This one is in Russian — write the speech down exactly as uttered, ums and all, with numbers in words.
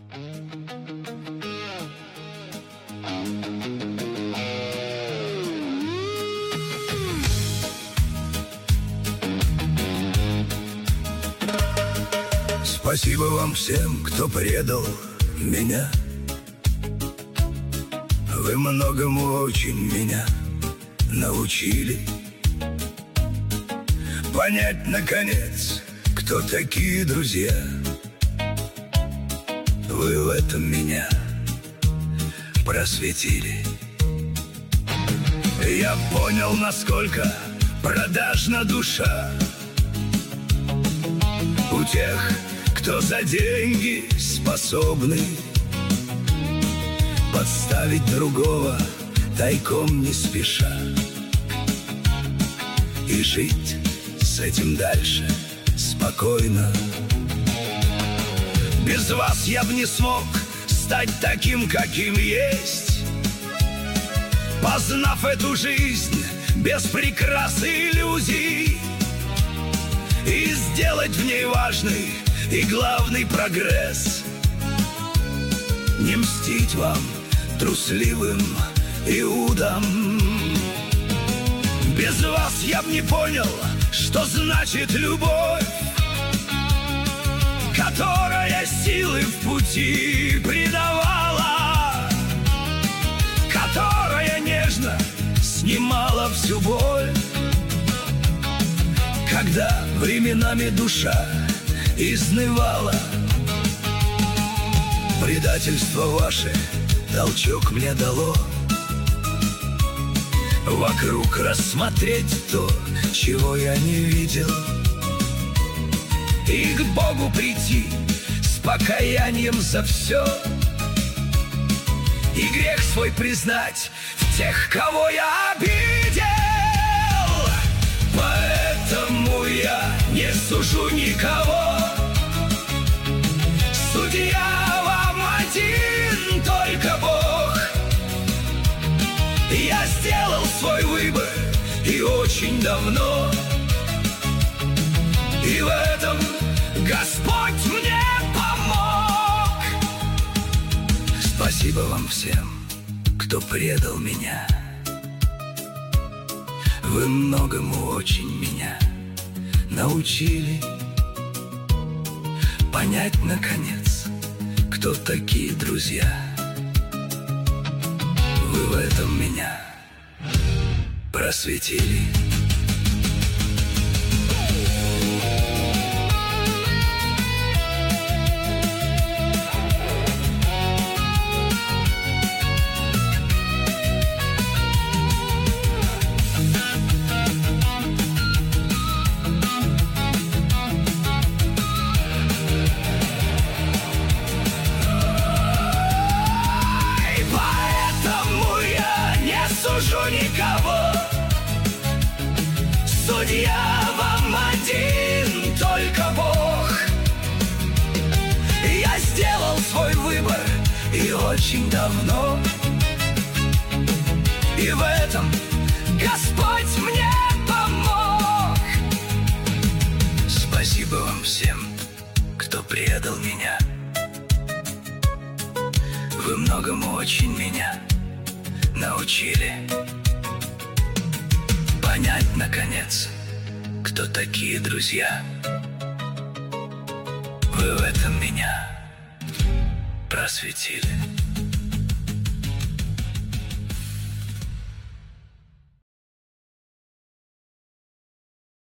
Спасибо вам всем, кто предал меня. Вы многому очень меня научили. Понять, наконец, кто такие друзья. Вы в этом меня просветили. Я понял, насколько продажна душа у тех, кто за деньги способны подставить другого тайком не спеша и жить с этим дальше спокойно. Без вас я б не смог стать таким, каким есть, познав эту жизнь без прикрас и иллюзий, и сделать в ней важный и главный прогресс. Не мстить вам, трусливым Иудам. Без вас я б не понял, что значит любовь, которая силы в пути придавала, которая нежно снимала всю боль, когда временами душа изнывала. Предательство ваше толчок мне дало вокруг рассмотреть то, чего я не видел, и к Богу прийти с покаянием за все, и грех свой признать в тех, кого я обидел. Поэтому я не сужу никого. Судья вам один, только Бог. Я сделал свой выбор и очень давно, и в этом Господь мне помог. Спасибо вам всем, кто предал меня. Вы многому очень меня научили. Понять, наконец, кто такие друзья. Вы в этом меня просветили. Никого. Судья вам один, только Бог. Я сделал свой выбор и очень давно, и в этом Господь мне помог. Спасибо вам всем, кто предал меня. Вы многому очень меня научили. Понять, наконец, кто такие друзья. Вы в этом меня просветили.